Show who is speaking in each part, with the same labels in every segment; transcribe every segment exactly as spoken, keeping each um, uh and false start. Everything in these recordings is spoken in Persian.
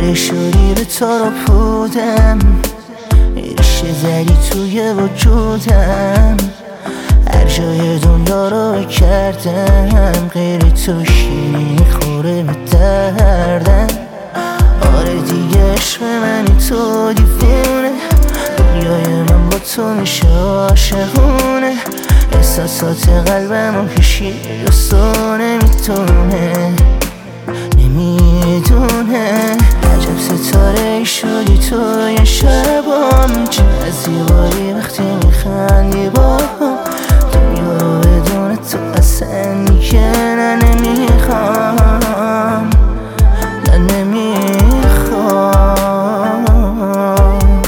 Speaker 1: غیر شدی به تو رو بودم، رشته زدی توی وجودم، هر جای دنیا رو کردم غیر تو شیرین خوره به دردم. آره دیگه عشق منی تو دیوونه، دنیای من با تو میشه عاشقونه، احساسات قلبمو کشی دوستو نمیتونه نمیدونه. عجب ستاره شدی توی شبام، چه زیبایی وقتی میخندی با دنیا رو بدون تو اصلا دیگه نه نمیخوام نه نمیخوام.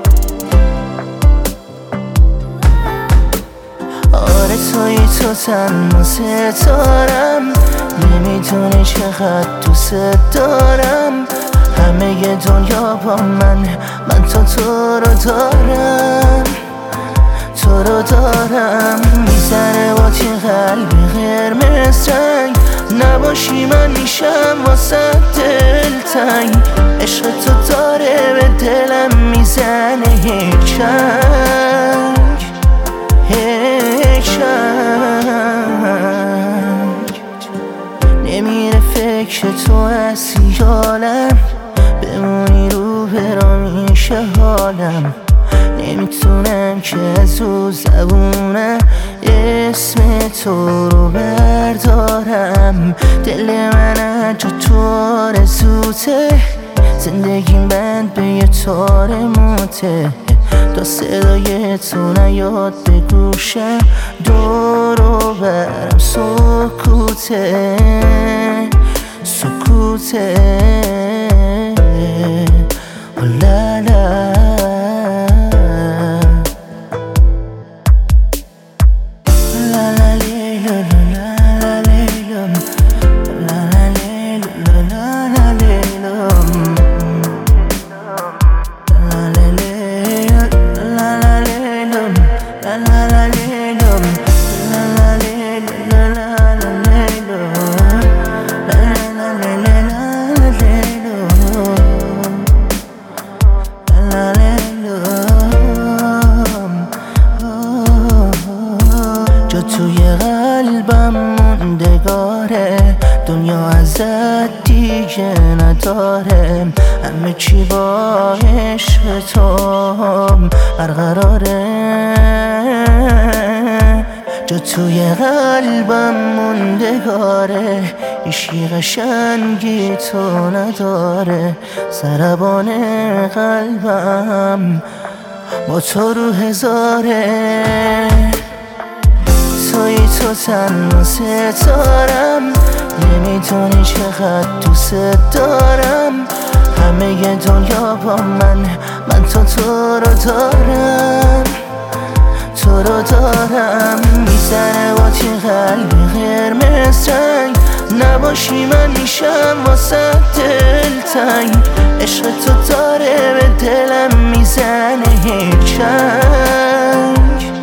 Speaker 1: آره توی تو تنها ستارم، نمیدونی چقدر دوست دارم، همه دنیا با من، من تا تو رو دارم تو رو دارم. میزنه با تی قلب قرمز رنگ، نباشی من میشم واسه دلتنگ، عشق تو داره به دلم میزنه یک چنگ یک چنگ. نمیره فکر تو از خیالم، بمونی رو برامیشه حالم، نمیتونم که از او زبونم اسم تو رو بردارم. دل من جا تو آرزوته، زندگیم بند به یه تار موته، تا صدای تو نیاد به گوشم دور و برم سکوته سکوته. لا لا توی قلبم موندگاره، دنیا ازت دیگه نداره، همه چی با عشق تو برقراره. جا توی قلبم موندگاره، عشقی قشنگی تو نداره، ضربان قلبم با تو رو هزاره. توی تو تنها ستارم، نمیدونی چقدر دوست دارم، همه دنیا با من، من تا تو رو دارم تو رو دارم. میزنه با تی قلب قرمز رنگ، نباشی من میشم واسه دلتنگ، عشق تو داره به دلم میزنه یک چنگ